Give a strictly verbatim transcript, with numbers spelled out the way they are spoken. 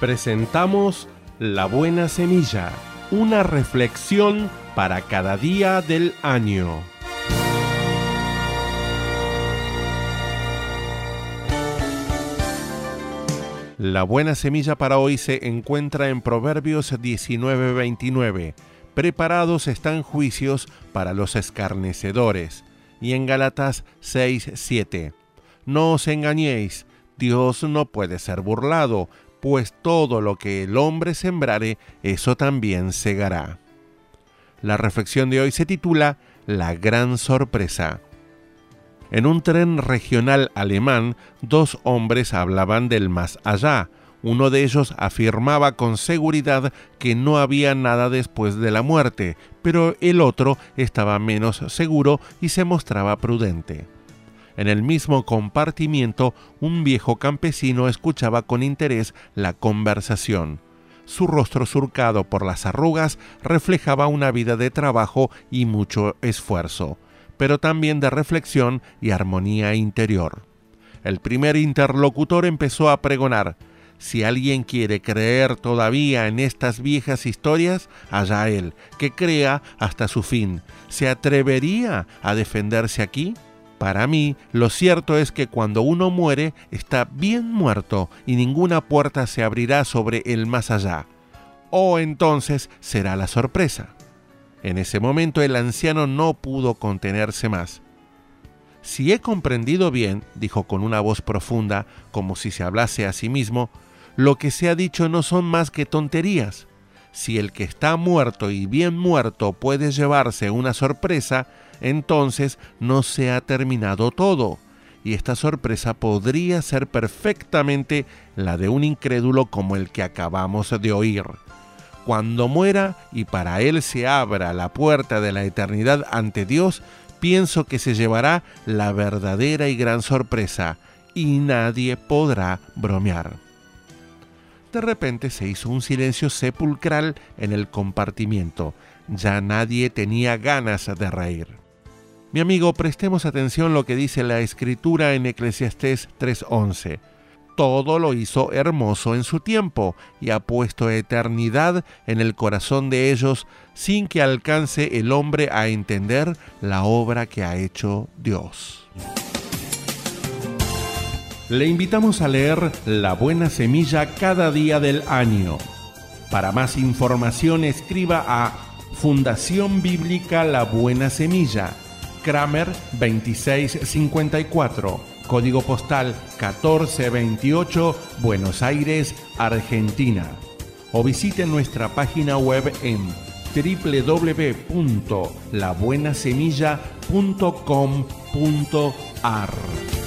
Presentamos La Buena Semilla, una reflexión para cada día del año. La buena semilla para hoy se encuentra en Proverbios diecinueve veintinueve. Preparados están juicios para los escarnecedores. Y en Gálatas seis siete. No os engañéis, Dios no puede ser burlado, pues todo lo que el hombre sembrare, eso también segará. La reflexión de hoy se titula La gran sorpresa. En un tren regional alemán, dos hombres hablaban del más allá. Uno de ellos afirmaba con seguridad que no había nada después de la muerte, pero el otro estaba menos seguro y se mostraba prudente. En el mismo compartimiento, un viejo campesino escuchaba con interés la conversación. Su rostro surcado por las arrugas reflejaba una vida de trabajo y mucho esfuerzo, pero también de reflexión y armonía interior. El primer interlocutor empezó a pregonar: si alguien quiere creer todavía en estas viejas historias, allá él, que crea hasta su fin. ¿Se atrevería a defenderse aquí? Para mí, lo cierto es que cuando uno muere, está bien muerto y ninguna puerta se abrirá sobre el más allá. O entonces será la sorpresa. En ese momento el anciano no pudo contenerse más. Si he comprendido bien, dijo con una voz profunda, como si se hablase a sí mismo, lo que se ha dicho no son más que tonterías. Si el que está muerto y bien muerto puede llevarse una sorpresa, entonces no se ha terminado todo, y esta sorpresa podría ser perfectamente la de un incrédulo como el que acabamos de oír. Cuando muera y para él se abra la puerta de la eternidad ante Dios, pienso que se llevará la verdadera y gran sorpresa, y nadie podrá bromear. De repente se hizo un silencio sepulcral en el compartimiento. Ya nadie tenía ganas de reír. Mi amigo, prestemos atención a lo que dice la Escritura en Eclesiastés tres once. Todo lo hizo hermoso en su tiempo y ha puesto eternidad en el corazón de ellos sin que alcance el hombre a entender la obra que ha hecho Dios. Le invitamos a leer La Buena Semilla cada día del año. Para más información escriba a Fundación Bíblica La Buena Semilla, Kramer veintiséis cincuenta y cuatro, Código Postal catorce veintiocho, Buenos Aires, Argentina. O visite nuestra página web en doble u doble u doble u punto la buena semilla punto com punto a r.